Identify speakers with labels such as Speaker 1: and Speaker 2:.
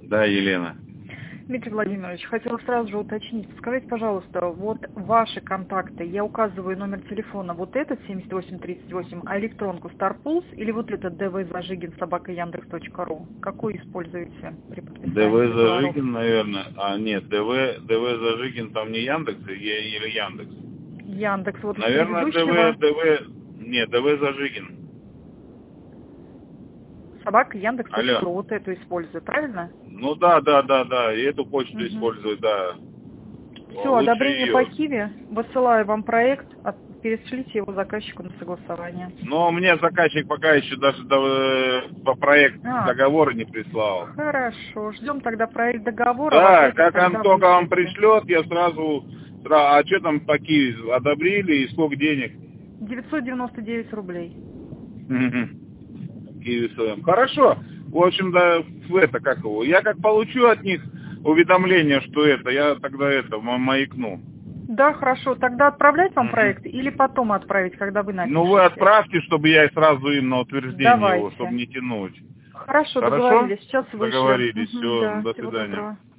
Speaker 1: Да, Елена.
Speaker 2: Дмитрий Владимирович, хотела сразу же уточнить. Скажите, пожалуйста, вот ваши контакты, я указываю номер телефона, вот этот 7838, а электронку StarPulse или вот этот dvzажигин@yandex.ru? Какой используете при подписании
Speaker 1: ДВ
Speaker 2: договоров?
Speaker 1: Зажигин, наверное. А, нет, ДВ Зажигин там не Яндекс или Яндекс?
Speaker 2: Яндекс, вот из
Speaker 1: Наверное,
Speaker 2: предыдущего
Speaker 1: нет, ДВ Зажигин. Алло.
Speaker 2: @yandex.ru, вот эту использую, правильно?
Speaker 1: Ну да, и эту почту использую, да.
Speaker 2: Все,
Speaker 1: Лучше
Speaker 2: одобрение по
Speaker 1: ее.
Speaker 2: Киви, высылаю вам проект, перешлите его заказчику на согласование.
Speaker 1: Но мне заказчик пока еще даже по проект
Speaker 2: А,
Speaker 1: договора не прислал.
Speaker 2: хорошо, ждем тогда проект договора, в
Speaker 1: Да,
Speaker 2: ответе
Speaker 1: как он
Speaker 2: тогда
Speaker 1: только вам
Speaker 2: вышлите.
Speaker 1: пришлет, я сразу... А что там по Киеву? Одобрили и сколько денег?
Speaker 2: 999 рублей.
Speaker 1: Киеве своем. Хорошо. В общем, да, это как его. Я как получу от них уведомление, что это, я тогда это маякну.
Speaker 2: Да, хорошо, тогда отправлять вам проект или потом отправить, когда вы
Speaker 1: Ну вы
Speaker 2: напишете?
Speaker 1: отправьте, чтобы я сразу им на утверждение его, чтобы
Speaker 2: Давайте.
Speaker 1: не тянуть.
Speaker 2: Хорошо,
Speaker 1: Хорошо?
Speaker 2: договорились, сейчас вышлем.
Speaker 1: Договорились. Все,
Speaker 2: Да,
Speaker 1: до
Speaker 2: всего
Speaker 1: свидания.
Speaker 2: доброго.